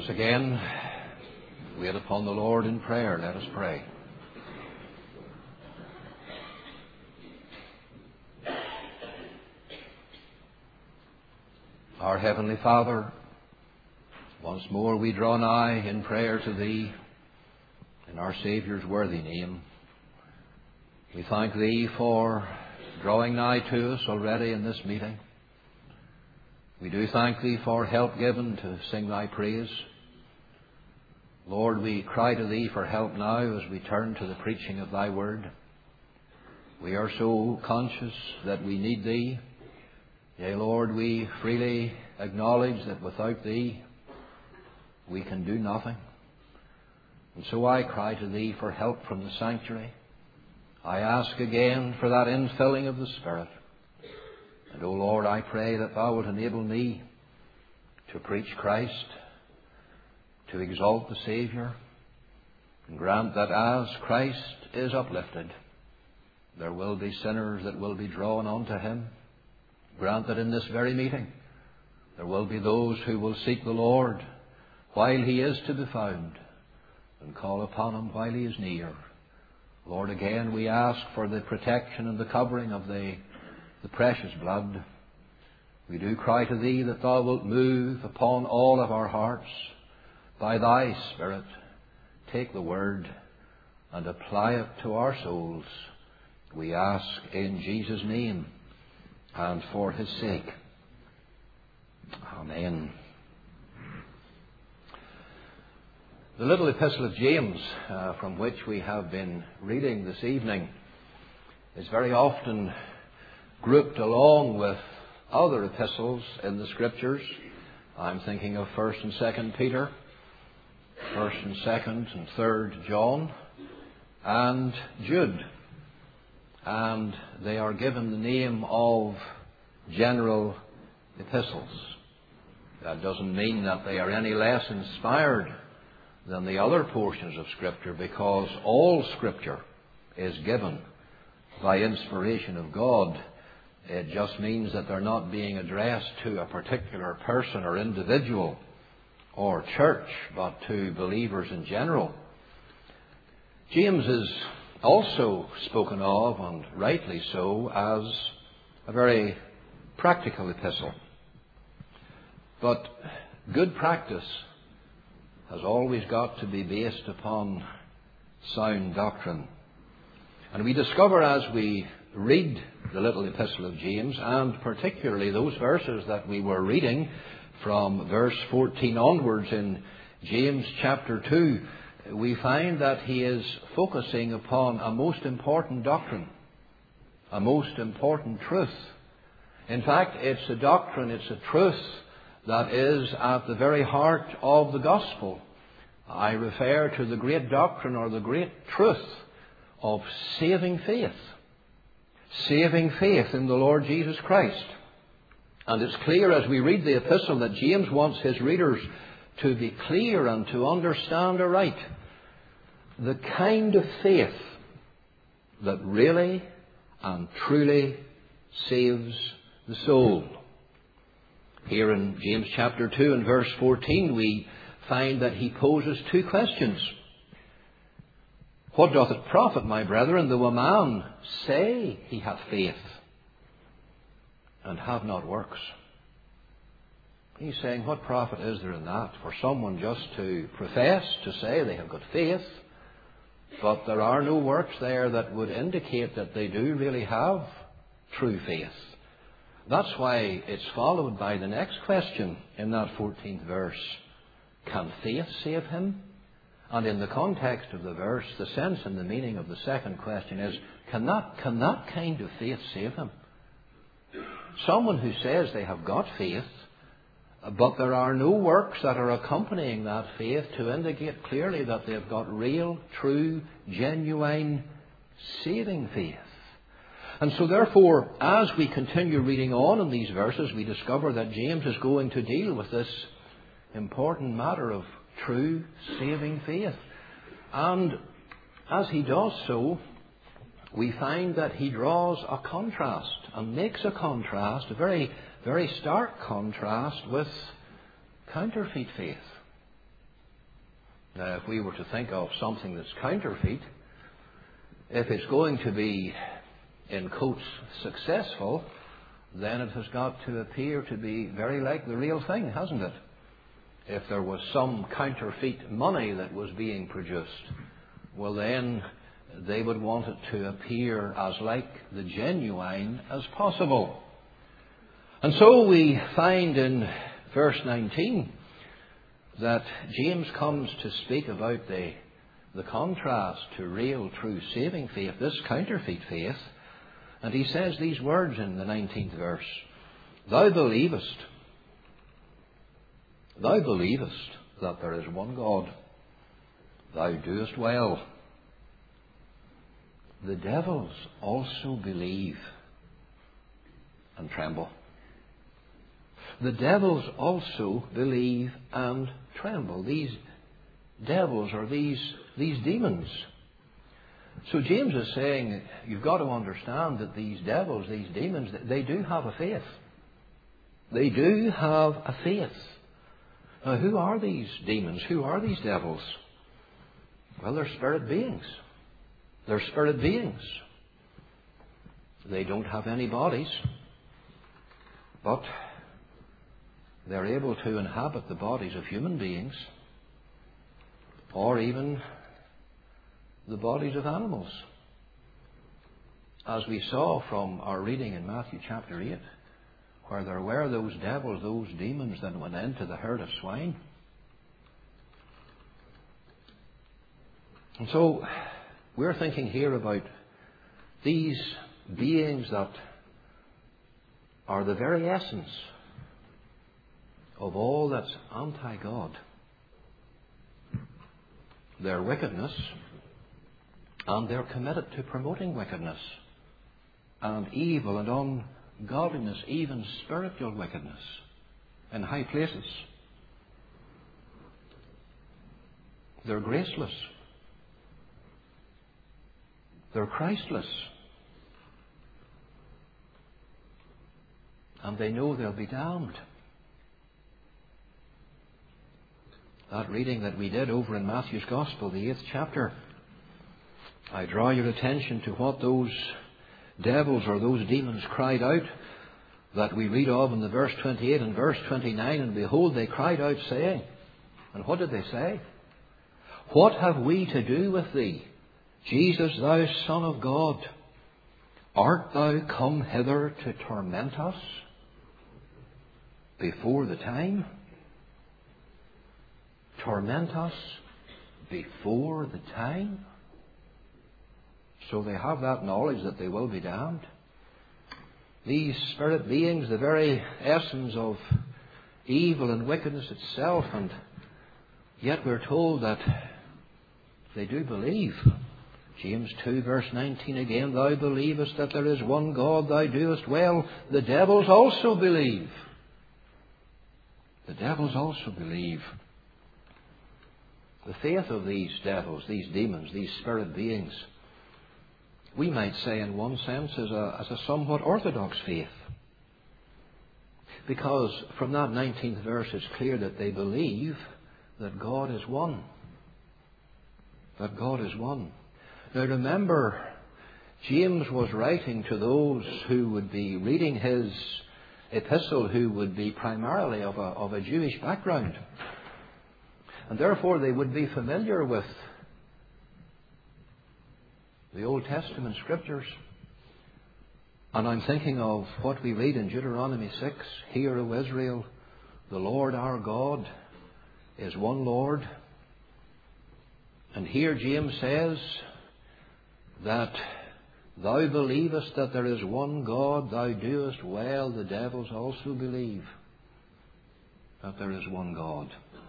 us again wait upon the Lord in prayer. Let us pray. Our Heavenly Father, once more we draw nigh in prayer to Thee in our Saviour's worthy name. We thank Thee for drawing nigh to us already in this meeting. We do thank Thee for help given to sing Thy praise. Lord, we cry to Thee for help now as we turn to the preaching of Thy word. We are so conscious that we need Thee. Yea, Lord, we freely acknowledge that without Thee we can do nothing. And so I cry to Thee for help from the sanctuary. I ask again for that infilling of the Spirit. And, O Lord, I pray that Thou wilt enable me to preach Christ, to exalt the Saviour, and grant that as Christ is uplifted, there will be sinners that will be drawn unto Him. Grant that in this very meeting there will be those who will seek the Lord while He is to be found, and call upon Him while He is near. Lord, again we ask for the protection and the covering of the precious blood. We do cry to Thee that Thou wilt move upon all of our hearts by Thy Spirit. Take the word and apply it to our souls. We ask in Jesus' name and for His sake. Amen. The little epistle of James, from which we have been reading this evening, is very often grouped along with other epistles in the Scriptures. I'm thinking of 1st and 2nd Peter, 1st and 2nd and 3rd John, and Jude. And they are given the name of general epistles. That doesn't mean that they are any less inspired than the other portions of Scripture, because all Scripture is given by inspiration of God. It just means that they're not being addressed to a particular person or individual or church, but to believers in general. James is also spoken of, and rightly so, as a very practical epistle. But good practice has always got to be based upon sound doctrine. And we discover as we read the little epistle of James, and particularly those verses that we were reading from verse 14 onwards in James chapter 2, we find that he is focusing upon a most important doctrine, a most important truth. In fact, it's a doctrine, it's a truth that is at the very heart of the gospel. I refer to the great doctrine or the great truth of saving faith. Saving faith in the Lord Jesus Christ. And it's clear as we read the epistle that James wants his readers to be clear and to understand aright the kind of faith that really and truly saves the soul. Here in James chapter 2 and verse 14 we find that he poses two questions. What doth it profit, my brethren, though a man say he hath faith and have not works? He's saying, what profit is there in that for someone just to profess, to say they have got faith, but there are no works there that would indicate that they do really have true faith? That's why it's followed by the next question in that 14th verse. Can faith save him? And in the context of the verse, the sense and the meaning of the second question is, can that kind of faith save him? Someone who says they have got faith, but there are no works that are accompanying that faith to indicate clearly that they've got real, true, genuine, saving faith. And so therefore, as we continue reading on in these verses, we discover that James is going to deal with this important matter of true, saving faith. And as he does so, we find that he draws a contrast and makes a contrast, a very, very stark contrast with counterfeit faith. Now, if we were to think of something that's counterfeit, if it's going to be, in quotes, successful, then it has got to appear to be very like the real thing, hasn't it? If there was some counterfeit money that was being produced, well then they would want it to appear as like the genuine as possible. And so we find in verse 19 that James comes to speak about the contrast to real, true, saving faith, this counterfeit faith. And he says these words in the 19th verse. Thou believest that there is one God. Thou doest well. The devils also believe and tremble. The devils also believe and tremble. These devils are these demons. So James is saying, you've got to understand that these devils, these demons, they do have a faith. They do have a faith. Now, who are these demons? Who are these devils? Well, they're spirit beings. They're spirit beings. They don't have any bodies, but they're able to inhabit the bodies of human beings, or even the bodies of animals. As we saw from our reading in Matthew chapter 8, where there were those devils, those demons that went into the herd of swine. And so we're thinking here about these beings that are the very essence of all that's anti-God. Their wickedness, and they're committed to promoting wickedness and evil and ungodliness, even spiritual wickedness in high places. They're graceless. They're Christless. And they know they'll be damned. That reading that we did over in Matthew's Gospel, the 8th chapter, I draw your attention to what those devils or those demons cried out that we read of in the verse 28 and verse 29. And behold, they cried out saying, and what did they say? What have we to do with thee, Jesus, thou Son of God? Art thou come hither to torment us before the time? Torment us before the time? So they have that knowledge that they will be damned. These spirit beings, the very essence of evil and wickedness itself, and yet we're told that they do believe. James 2 verse 19 again, thou believest that there is one God, thou doest well. The devils also believe. The devils also believe. The faith of these devils, these demons, these spirit beings, we might say in one sense is a somewhat orthodox faith. Because from that 19th verse it's clear that they believe that God is one. That God is one. Now remember, James was writing to those who would be reading his epistle who would be primarily of a Jewish background. And therefore they would be familiar with the Old Testament scriptures. And I'm thinking of what we read in Deuteronomy 6. Hear, O Israel, the Lord our God is one Lord. And here James says that thou believest that there is one God, thou doest well. The devils also believe that there is one God.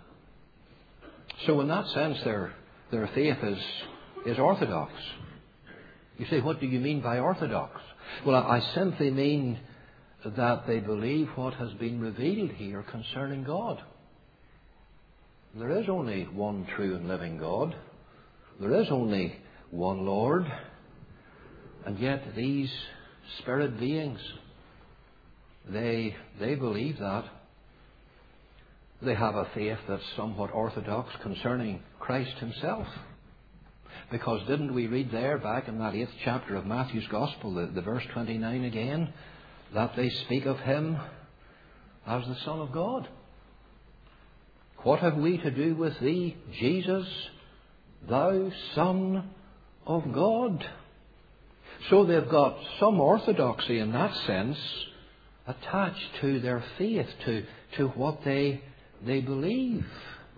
So in that sense their faith is orthodox. You say, what do you mean by orthodox? Well, I simply mean that they believe what has been revealed here concerning God. There is only one true and living God. There is only one Lord. And yet these spirit beings, they believe that. They have a faith that's somewhat orthodox concerning Christ himself. Because didn't we read there back in that 8th chapter of Matthew's Gospel, the verse 29 again, that they speak of him as the Son of God? What have we to do with thee, Jesus, thou Son of God? So they've got some orthodoxy in that sense attached to their faith, to what they believe.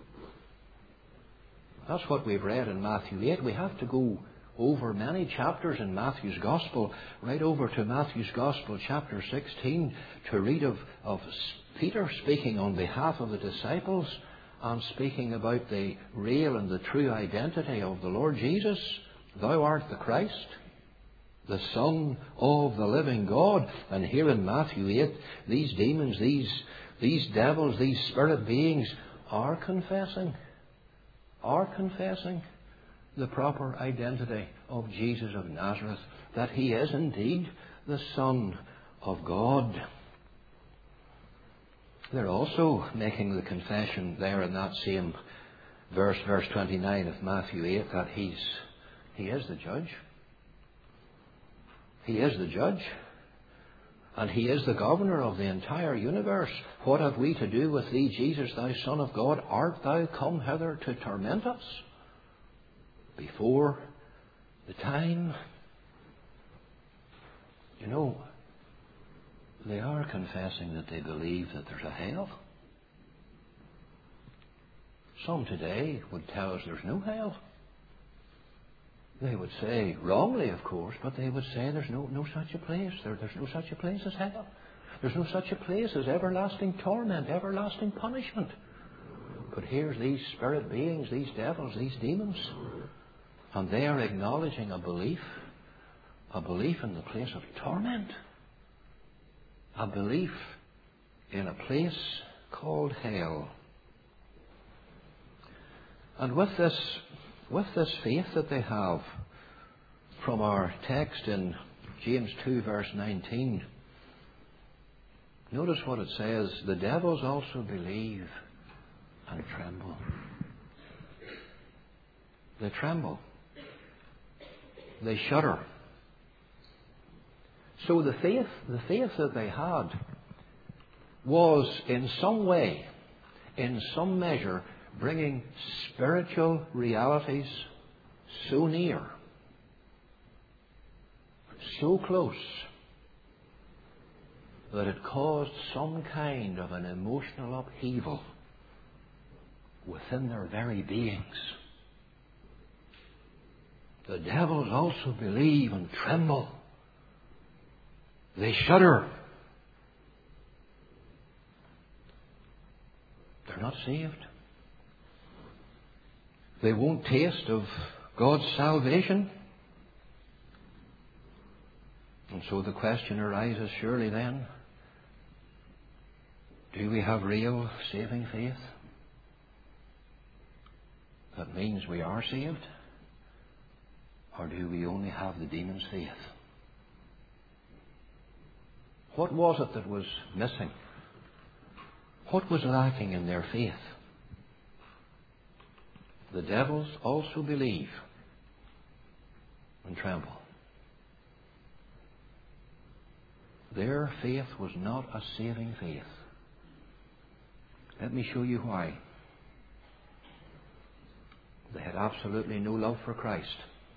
That's what we've read in Matthew 8. We have to go over many chapters in Matthew's Gospel, right over to Matthew's Gospel chapter 16, to read of Peter speaking on behalf of the disciples and speaking about the real and the true identity of the Lord Jesus. Thou art the Christ, the Son of the living God. And here in Matthew 8, these demons, these devils, these spirit beings are confessing the proper identity of Jesus of Nazareth, that he is indeed the Son of God. They're also making the confession there in that same verse 29 of Matthew 8, that he is the judge. He is the judge. And he is the governor of the entire universe. What have we to do with thee, Jesus, thou Son of God? Art thou come hither to torment us before the time? You know, they are confessing that they believe that there's a hell. Some today would tell us there's no hell. They would say, wrongly of course, but they would say there's no such a place. There's no such a place as hell. There's no such a place as everlasting torment, everlasting punishment. But here's these spirit beings, these devils, these demons, and they are acknowledging a belief in the place of torment, a belief in a place called hell. And with this faith that they have, from our text in James 2 verse 19, notice what it says: the devils also believe and tremble. They tremble. They shudder. So the faith that they had was in some way, in some measure, bringing spiritual realities so near, so close, that it caused some kind of an emotional upheaval within their very beings. The devils also believe and tremble. They shudder. They're not saved. They won't taste of God's salvation. And so the question arises surely then, do we have real saving faith? That means we are saved? Or do we only have the demon's faith? What was it that was missing? What was lacking in their faith? The devils also believe and tremble. Their faith was not a saving faith. Let me show you why. They had absolutely no love for Christ.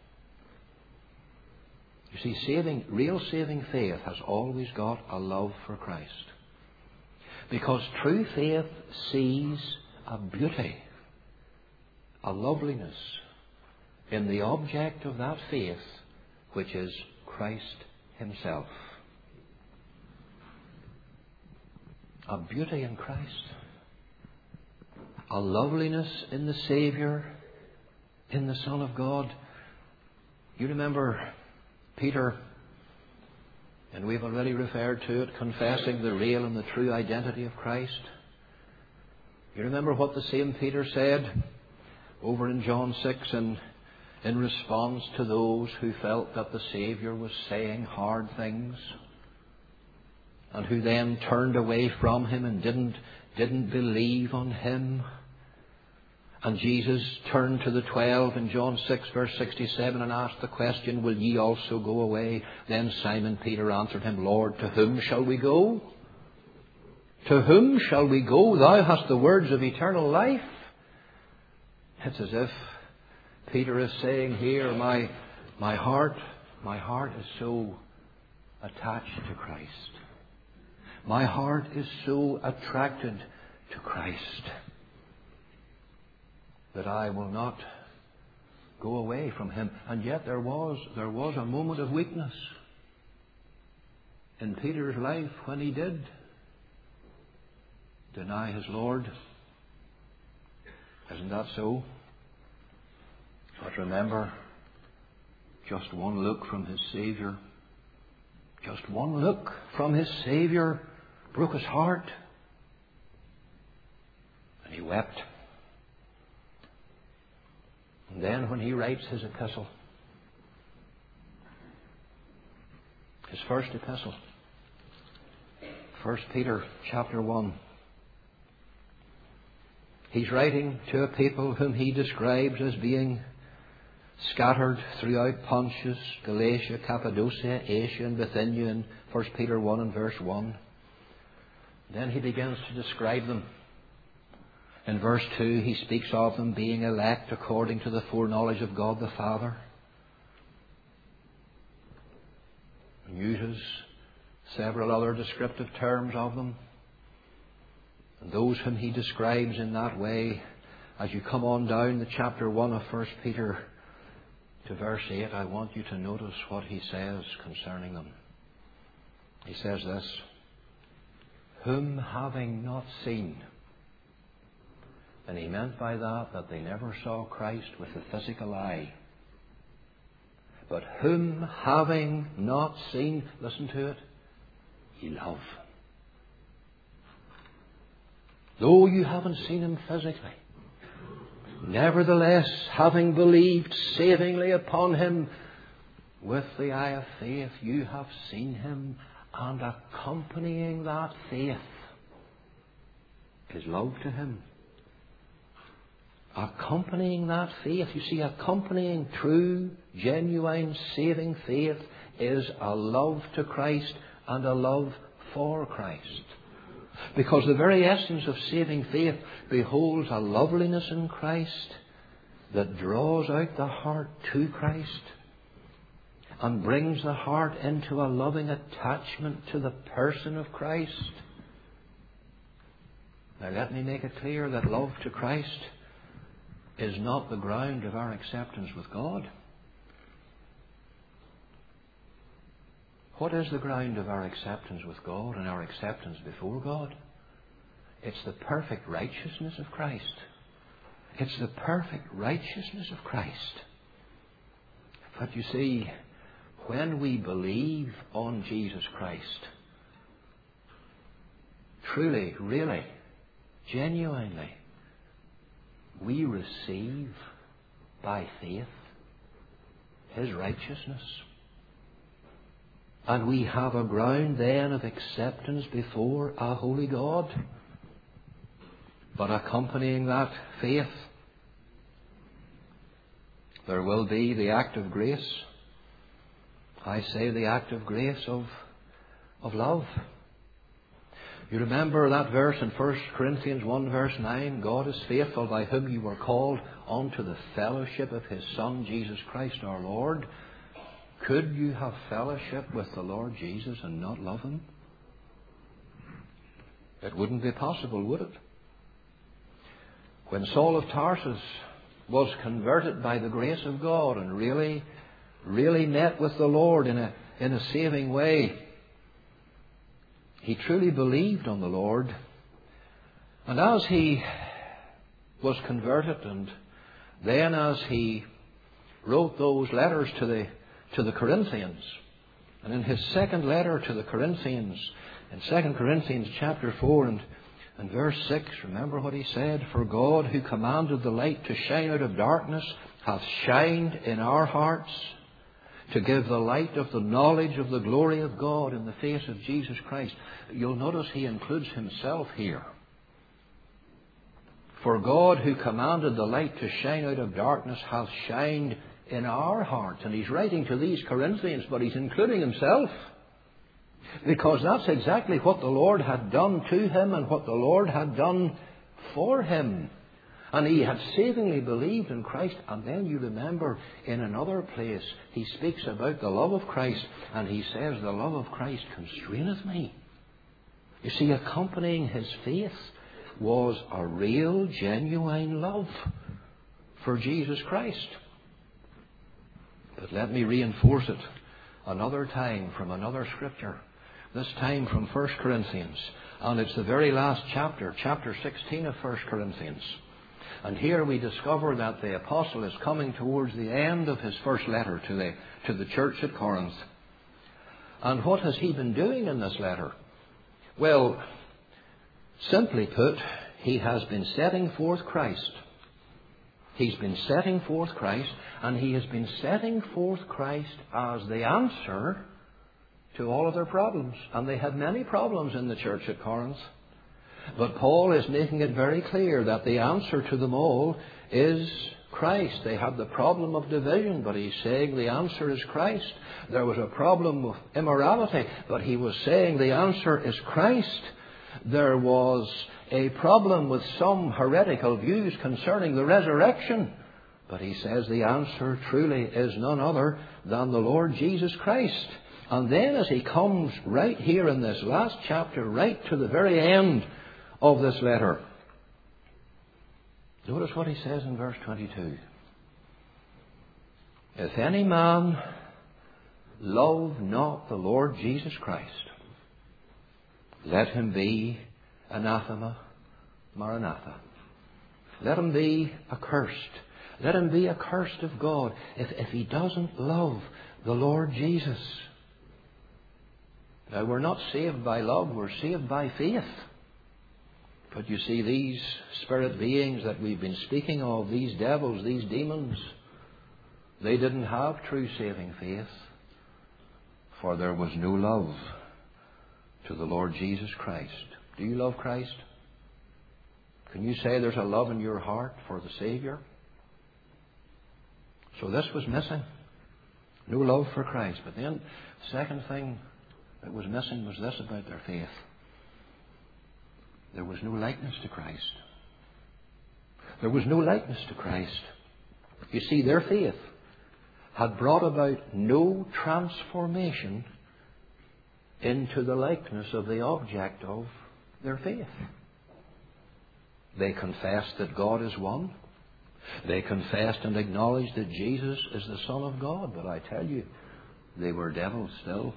You see, real saving faith has always got a love for Christ. Because true faith sees a beauty, a loveliness in the object of that faith, which is Christ himself. A beauty in Christ, a loveliness in the Saviour, in the Son of God. You remember Peter, and we've already referred to it, confessing the real and the true identity of Christ. You remember what the same Peter said over in John 6 in response to those who felt that the Saviour was saying hard things, and who then turned away from him and didn't believe on him. And Jesus turned to the 12 in John 6 verse 67 and asked the question, will ye also go away? Then Simon Peter answered him, Lord, to whom shall we go? To whom shall we go? Thou hast the words of eternal life. It's as if Peter is saying here, my heart is so attached to Christ. My heart is so attracted to Christ that I will not go away from him. And yet there was a moment of weakness in Peter's life when he did deny his Lord. Isn't that so? But remember, just one look from his Saviour, just one look from his Saviour broke his heart. And he wept. And then when he writes his epistle, his first epistle, 1 Peter chapter 1, he's writing to a people whom he describes as being scattered throughout Pontus, Galatia, Cappadocia, Asia and Bithynia in 1 Peter 1 and verse 1. Then he begins to describe them. In verse 2 he speaks of them being elect according to the foreknowledge of God the Father. And uses several other descriptive terms of them. And those whom he describes in that way, as you come on down the chapter 1 of 1 Peter to verse 8, I want you to notice what he says concerning them. He says this, whom having not seen, and he meant by that they never saw Christ with the physical eye, but whom having not seen, listen to it, ye love. Though you haven't seen him physically, nevertheless, having believed savingly upon him with the eye of faith, you have seen him, and accompanying that faith is love to him. Accompanying that faith, you see, accompanying true, genuine, saving faith is a love to Christ and a love for Christ. Because the very essence of saving faith beholds a loveliness in Christ that draws out the heart to Christ and brings the heart into a loving attachment to the person of Christ. Now let me make it clear that love to Christ is not the ground of our acceptance with God. What is the ground of our acceptance with God and our acceptance before God? It's the perfect righteousness of Christ. It's the perfect righteousness of Christ. But you see, when we believe on Jesus Christ, truly, really, genuinely, we receive by faith his righteousness. And we have a ground then of acceptance before a holy God. But accompanying that faith, there will be the act of grace. I say the act of grace of love. You remember that verse in 1 Corinthians 1 verse 9, God is faithful, by whom you were called unto the fellowship of his Son, Jesus Christ our Lord. Could you have fellowship with the Lord Jesus and not love him? It wouldn't be possible, would it? When Saul of Tarsus was converted by the grace of God and really met with the Lord in a saving way, he truly believed on the Lord. And as he was converted, and then as he wrote those letters to the Corinthians, and in his second letter to the Corinthians, in 2 Corinthians chapter 4 and verse 6, remember what he said? For God, who commanded the light to shine out of darkness, hath shined in our hearts to give the light of the knowledge of the glory of God in the face of Jesus Christ. You'll notice he includes himself here. For God, who commanded the light to shine out of darkness, hath shined in our hearts. And he's writing to these Corinthians, but he's including himself. Because that's exactly what the Lord had done to him and what the Lord had done for him. And he had savingly believed in Christ. And then you remember in another place he speaks about the love of Christ, and he says, the love of Christ constraineth me. You see, accompanying his faith was a real, genuine love for Jesus Christ. But let me reinforce it another time from another scripture. This time from 1 Corinthians. And it's the very last chapter, chapter 16 of 1 Corinthians. And here we discover that the apostle is coming towards the end of his first letter to the church at Corinth. And what has he been doing in this letter? Well, simply put, he has been setting forth Christ. He's been setting forth Christ, and he has been setting forth Christ as the answer to all of their problems. And they had many problems in the church at Corinth. But Paul is making it very clear that the answer to them all is Christ. They had the problem of division, but he's saying the answer is Christ. There was a problem with immorality, but he was saying the answer is Christ. There was a problem with some heretical views concerning the resurrection, but he says the answer truly is none other than the Lord Jesus Christ. And then as he comes right here in this last chapter, right to the very end of this letter, notice what he says in verse 22. If any man love not the Lord Jesus Christ, let him be anathema maranatha. Let him be accursed. Let him be accursed of God if he doesn't love the Lord Jesus. Now, we're not saved by love, we're saved by faith. But you see, these spirit beings that we've been speaking of, these devils, these demons, they didn't have true saving faith, for there was no love to the Lord Jesus Christ. Do you love Christ? Can you say there's a love in your heart for the Saviour? So this was missing. No love for Christ. But then the second thing that was missing was this about their faith. There was no likeness to Christ. There was no likeness to Christ. You see, their faith had brought about no transformation into the likeness of the object of their faith. They confessed that God is one. They confessed and acknowledged that Jesus is the Son of God. But I tell you, they were devils still.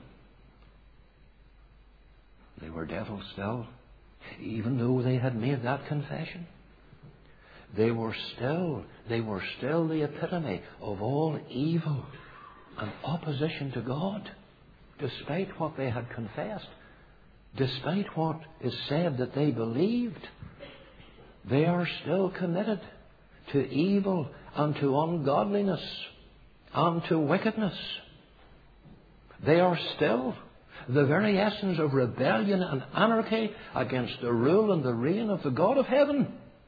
They were devils still. Even though they had made that confession, they were still the epitome of all evil and opposition to God. Despite what they had confessed, despite what is said that they believed, they are still committed to evil and to ungodliness and to wickedness. They are still the very essence of rebellion and anarchy against the rule and the reign of the God of heaven.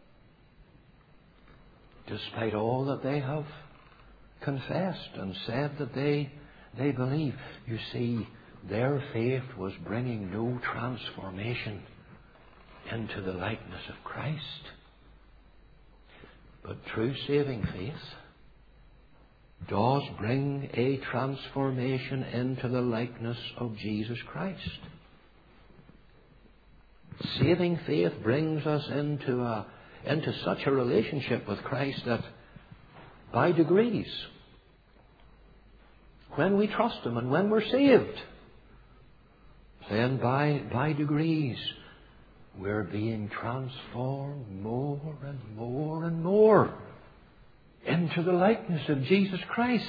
Despite all that they have confessed and said that they believe. You see, their faith was bringing no transformation into the likeness of Christ. But true saving faith does bring a transformation into the likeness of Jesus Christ. Saving faith brings us into such a relationship with Christ that by degrees, when we trust Him and when we're saved, then by degrees we're being transformed more and more and more into the likeness of Jesus Christ,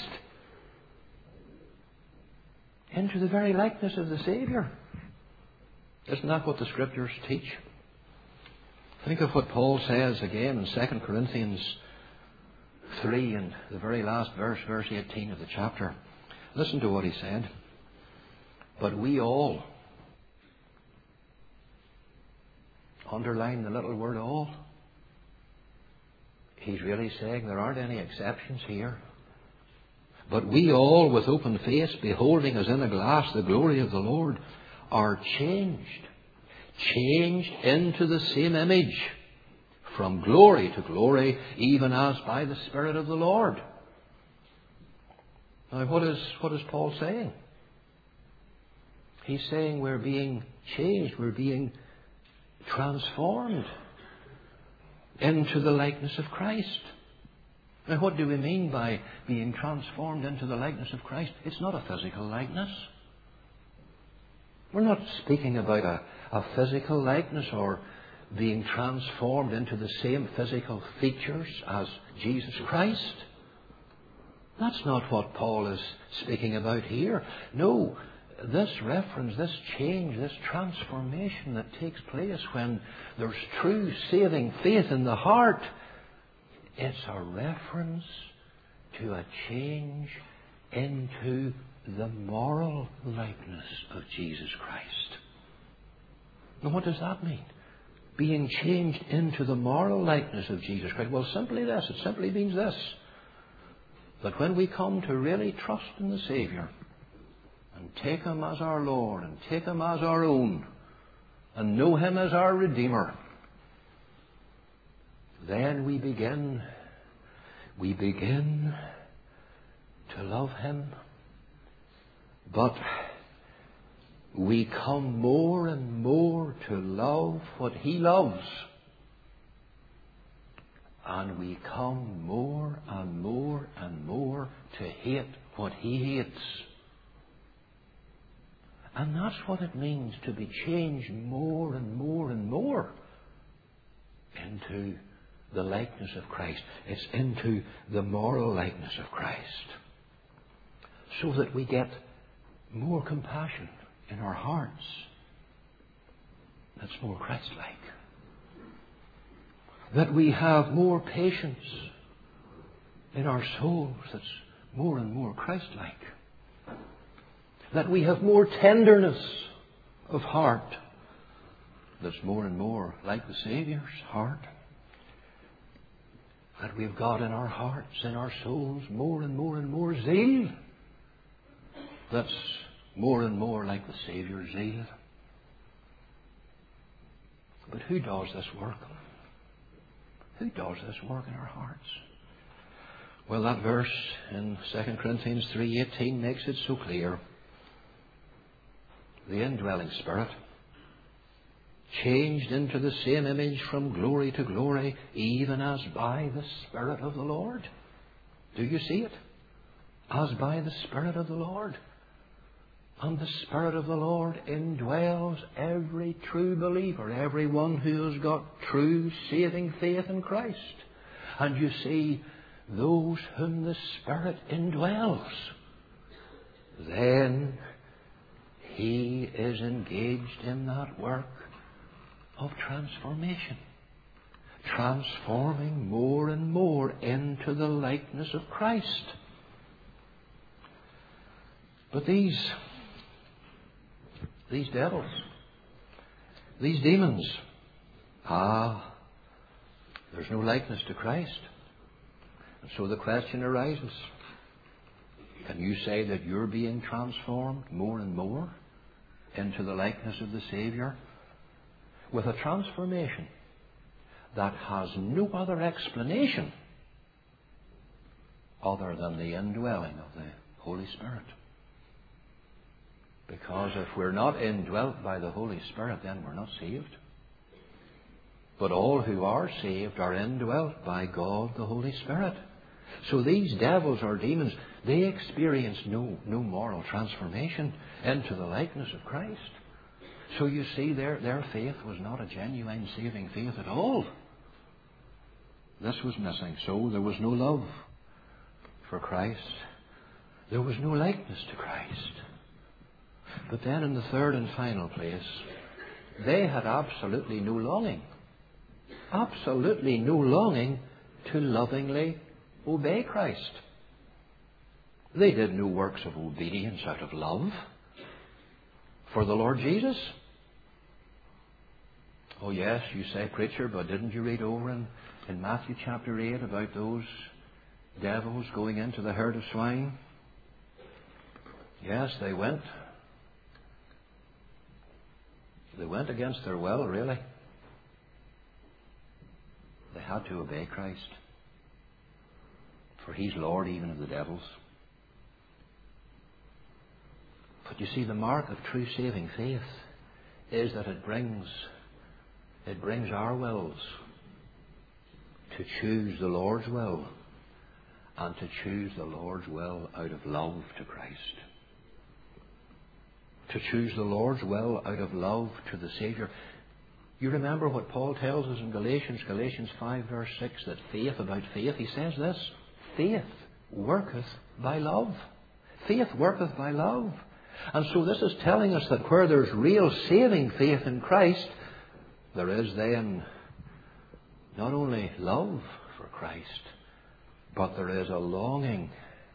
into the very likeness of the Saviour. Isn't that what the Scriptures teach? Think of what Paul says again in 2 Corinthians 3 and the very last verse, verse 18 of the chapter. Listen to what he said. But we all, underline the little word all, He's really saying there aren't any exceptions here. But we all, with open face, beholding as in a glass the glory of the Lord, are changed into the same image, from glory to glory, even as by the Spirit of the Lord. Now, what is Paul saying? He's saying we're being changed, we're being transformed into the likeness of Christ. Now, what do we mean by being transformed into the likeness of Christ? It's not a physical likeness. We're not speaking about a physical likeness or being transformed into the same physical features as Jesus Christ. That's not what Paul is speaking about here. No, this reference, this change, this transformation that takes place when there's true saving faith in the heart, it's a reference to a change into the moral likeness of Jesus Christ. Now, what does that mean? Being changed into the moral likeness of Jesus Christ. Well, simply this. It simply means this. That when we come to really trust in the Saviour and take Him as our Lord and take Him as our own and know Him as our Redeemer, then we begin to love Him. But we come more and more to love what He loves. And we come more and more and more to hate what He hates. And that's what it means to be changed more and more and more into the likeness of Christ. It's into the moral likeness of Christ. So that we get more compassion in our hearts that's more Christ-like. That we have more patience in our souls that's more and more Christ-like. That we have more tenderness of heart that's more and more like the Saviour's heart. That we've got in our hearts, in our souls, more and more zeal that's more and more like the Saviour's zeal. But who does this work? Who does this work in our hearts? Well, that verse in 2 Corinthians 3:18 makes it so clear. The indwelling Spirit, changed into the same image from glory to glory, even as by the Spirit of the Lord. Do you see it? As by the Spirit of the Lord. And the Spirit of the Lord indwells every true believer, everyone who has got true saving faith in Christ. And you see, those whom the Spirit indwells, then He is engaged in that work of transformation, transforming more and more into the likeness of Christ. But these devils, these demons, there's no likeness to Christ. And so the question arises, can you say that you're being transformed more and more into the likeness of the Saviour with a transformation that has no other explanation other than the indwelling of the Holy Spirit? Because if we're not indwelt by the Holy Spirit, then we're not saved. But all who are saved are indwelt by God the Holy Spirit. So these devils or demons, they experience no moral transformation into the likeness of Christ. So you see, their faith was not a genuine saving faith at all. This was missing. So there was no love for Christ. There was no likeness to Christ. But then in the third and final place, they had absolutely no longing to lovingly obey Christ. They did no works of obedience out of love for the Lord Jesus. Oh yes, you say, preacher, but didn't you read over in in Matthew chapter 8 about those devils going into the herd of swine? Yes, they went. They went against their will, really. They had to obey Christ. For He's Lord even of the devils. But you see, the mark of true saving faith is that it brings our wills to choose the Lord's will, and to choose the Lord's will out of love to Christ. To choose the Lord's will out of love to the Saviour. You remember what Paul tells us in Galatians 5 verse 6, that about faith, he says this: faith worketh by love. Faith worketh by love. And so this is telling us that where there's real saving faith in Christ, there is then not only love for Christ, but there is a longing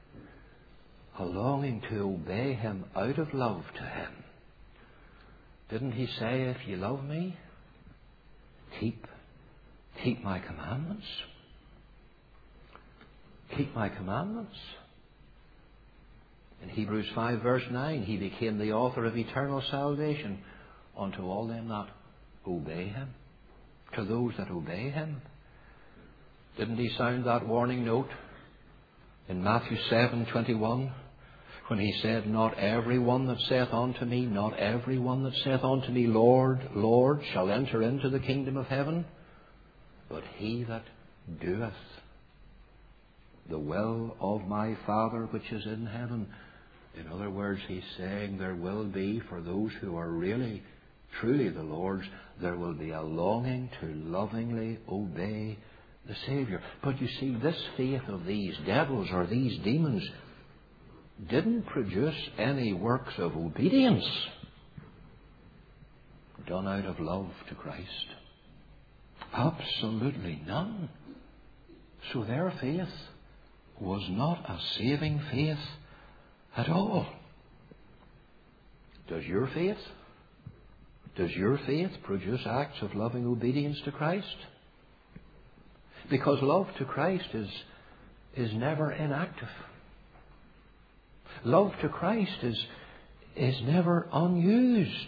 to obey Him out of love to Him. Didn't He say, if you love me, keep my commandments? Keep my commandments. In Hebrews 5 verse 9, He became the author of eternal salvation unto all them that obey Him. To those that obey Him. Didn't He sound that warning note in Matthew 7:21 when He said, not every one that saith unto me, Lord, Lord, shall enter into the kingdom of heaven, but he that doeth the will of my Father which is in heaven. In other words, He's saying there will be, for those who are really, truly the Lord's, there will be a longing to lovingly obey the Saviour. But you see, this faith of these devils or these demons didn't produce any works of obedience done out of love to Christ. Absolutely none. So their faith was not a saving faith at all. Does your faith produce acts of loving obedience to Christ? Because love to Christ is never inactive. Love to Christ is never unused.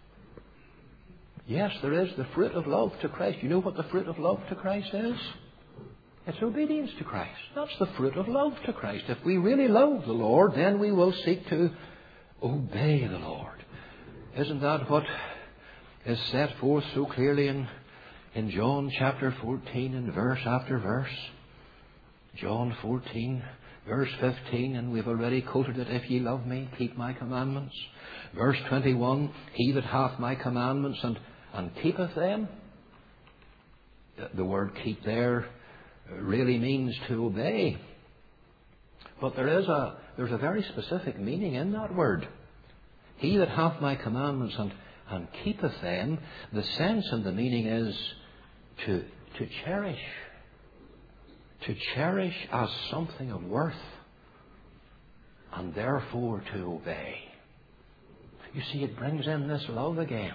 Yes, there is the fruit of love to Christ. You know what the fruit of love to Christ is? It's obedience to Christ. That's the fruit of love to Christ. If we really love the Lord, then we will seek to obey the Lord. Isn't that what is set forth so clearly in John chapter 14 and verse after verse? John 14 verse 15, and we've already quoted it, if ye love me, keep my commandments. Verse 21, he that hath my commandments and keepeth them. The word keep there really means to obey. But there's a very specific meaning in that word. He that hath my commandments and keepeth them, the sense and the meaning is to cherish. To cherish as something of worth, and therefore to obey. You see, it brings in this love again.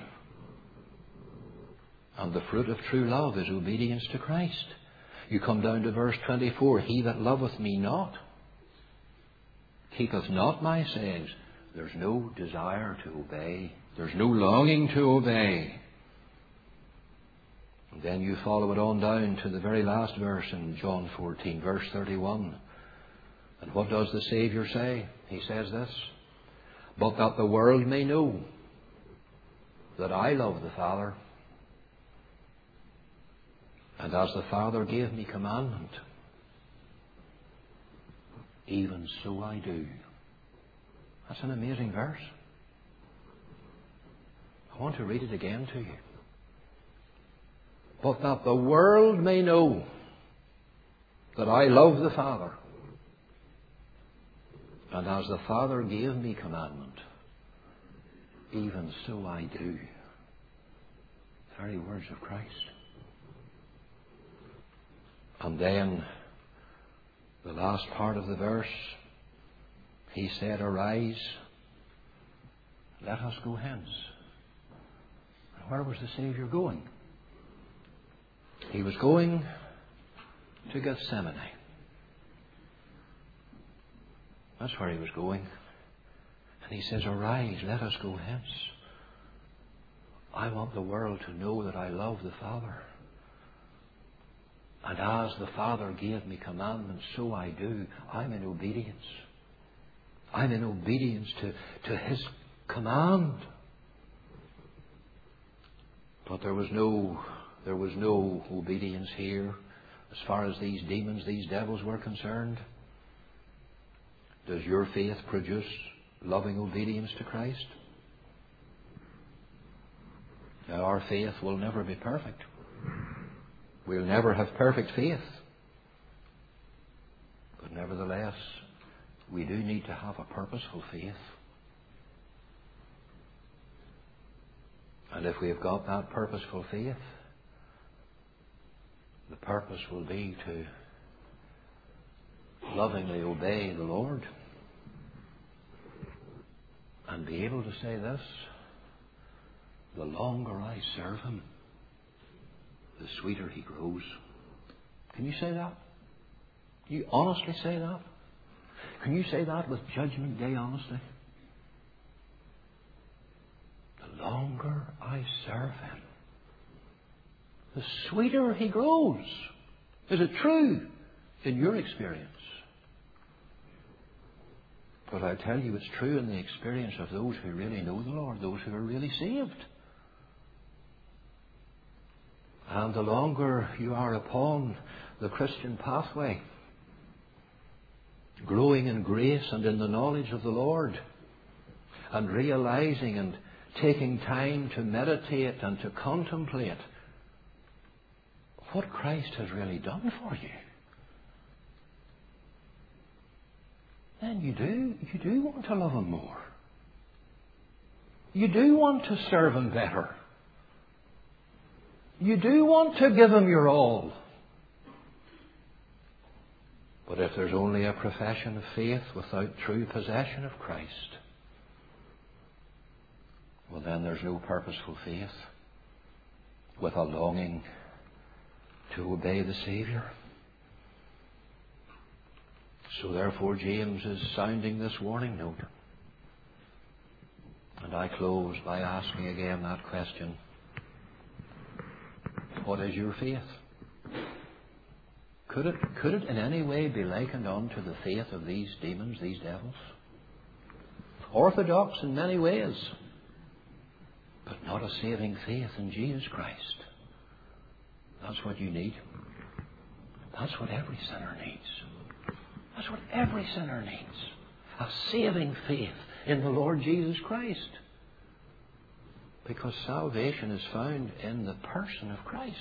And the fruit of true love is obedience to Christ. You come down to verse 24. He that loveth me not, keepeth not my sayings. There's no desire to obey. There's no longing to obey. And then you follow it on down to the very last verse in John 14, verse 31. And what does the Saviour say? He says this: but that the world may know that I love the Father, and as the Father gave me commandment, even so I do. That's an amazing verse. I want to read it again to you. But that the world may know that I love the Father, and as the Father gave me commandment, even so I do. Very words of Christ. And then, the last part of the verse, He said, arise, let us go hence. And where was the Saviour going? He was going to Gethsemane. That's where he was going. And he says, "Arise, let us go hence. I want the world to know that I love the Father. And as the Father gave me commandments, so I do. I'm in obedience. I'm in obedience to His command." But there was no obedience here as far as these demons, these devils were concerned. Does your faith produce loving obedience to Christ? Now, our faith will never be perfect. We'll never have perfect faith. But nevertheless, we do need to have a purposeful faith. And if we have got that purposeful faith, the purpose will be to lovingly obey the Lord and be able to say this: the longer I serve Him, the sweeter He grows. Can you say that? Can you honestly say that? Can you say that with Judgment Day honestly? The longer I serve Him, the sweeter He grows. Is it true in your experience? But I tell you, it's true in the experience of those who really know the Lord, those who are really saved. And the longer you are upon the Christian pathway, growing in grace and in the knowledge of the Lord, and realizing and taking time to meditate and to contemplate what Christ has really done for you, then you do want to love Him more. You do want to serve Him better. You do want to give Him your all. But if there's only a profession of faith without true possession of Christ, well, then there's no purposeful faith with a longing to obey the Saviour. So therefore James is sounding this warning note. And I close by asking again that question: what is your faith? Could it in any way be likened unto the faith of these demons, these devils? Orthodox in many ways, but not a saving faith in Jesus Christ. That's what you need. That's what every sinner needs. That's what every sinner needs. A saving faith in the Lord Jesus Christ. Because salvation is found in the person of Christ.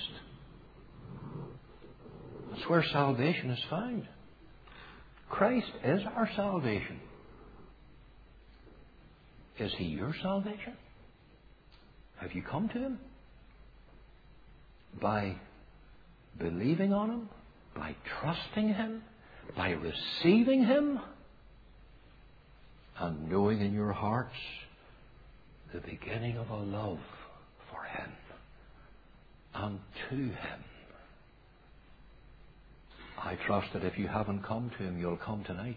That's where salvation is found. Christ is our salvation. Is He your salvation? Have you come to Him? By believing on Him? By trusting Him? By receiving Him? And knowing in your hearts the beginning of a love for Him and to Him. I trust that if you haven't come to Him, you'll come tonight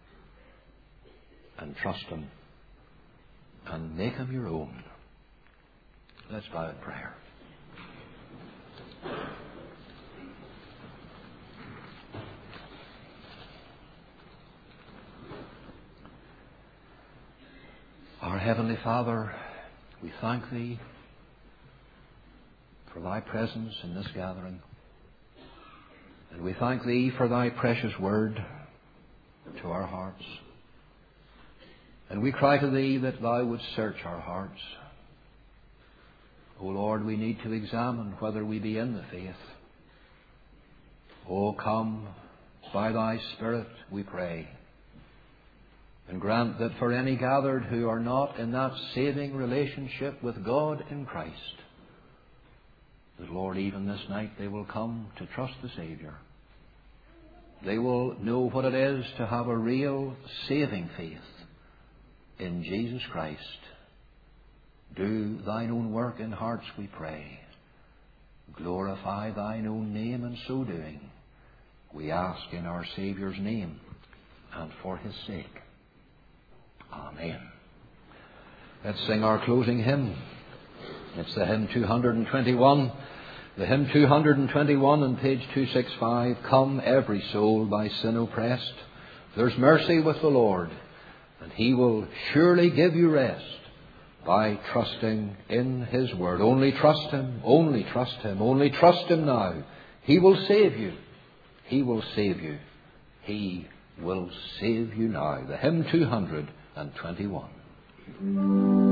and trust Him and make Him your own. Let's bow in prayer. Our Heavenly Father, we thank Thee for Thy presence in this gathering. And we thank Thee for Thy precious word to our hearts. And we cry to Thee that Thou wouldst search our hearts. O Lord, we need to examine whether we be in the faith. O come by Thy Spirit, we pray. And grant that for any gathered who are not in that saving relationship with God in Christ, that, Lord, even this night they will come to trust the Saviour. They will know what it is to have a real saving faith in Jesus Christ. Do Thine own work in hearts, we pray. Glorify Thine own name in so doing. We ask in our Saviour's name and for his sake. Amen. Let's sing our closing hymn. It's the hymn 221. The hymn 221 on page 265. Come, every soul by sin oppressed. There's mercy with the Lord, and he will surely give you rest by trusting in his word. Only trust him, only trust him, only trust him now. He will save you. He will save you. He will save you now. The hymn 221.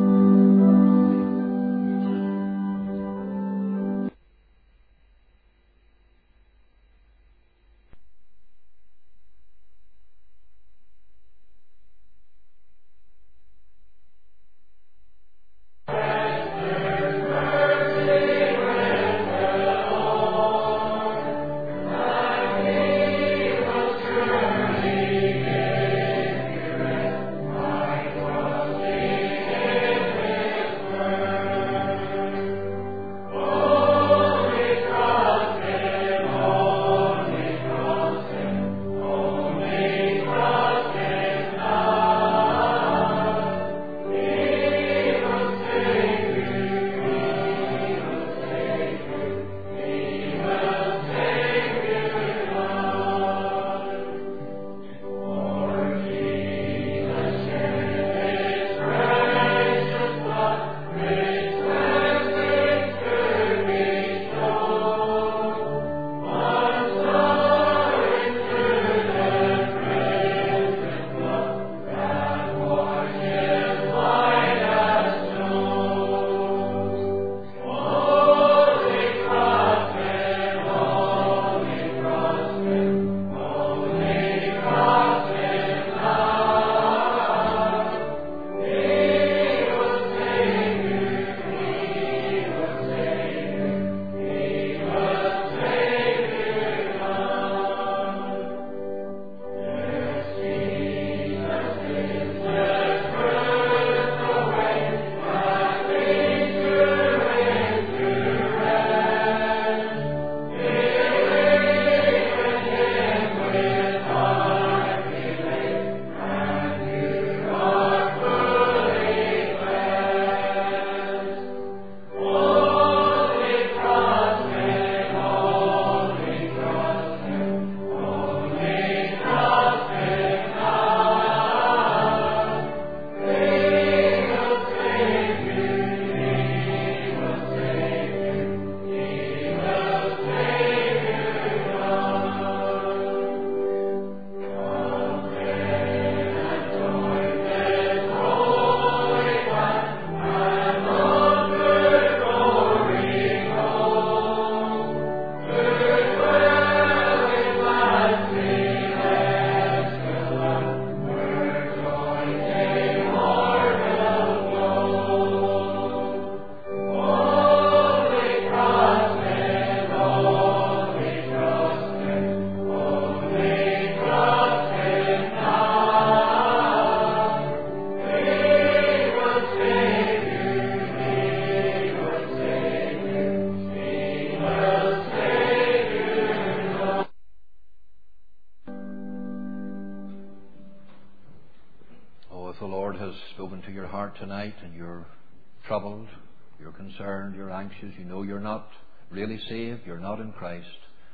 Spoken to your heart tonight and you're troubled, you're concerned, you're anxious, you know you're not really saved, you're not in Christ,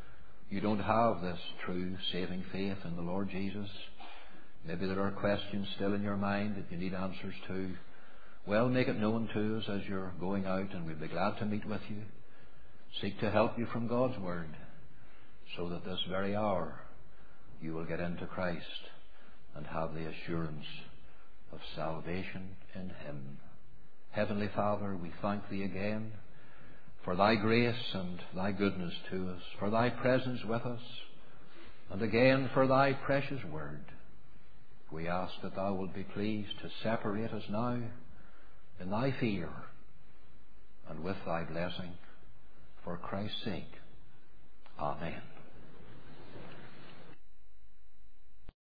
you don't have this true saving faith in the Lord Jesus. Maybe there are questions still in your mind that you need answers to. Well, make it known to us as you're going out, and we'll be glad to meet with you. Seek to help you from God's Word, so that this very hour you will get into Christ and have the assurance of salvation in Him. Heavenly Father, we thank Thee again for Thy grace and Thy goodness to us, for Thy presence with us, and again for Thy precious Word. We ask that Thou wilt be pleased to separate us now in Thy fear and with Thy blessing, for Christ's sake. Amen.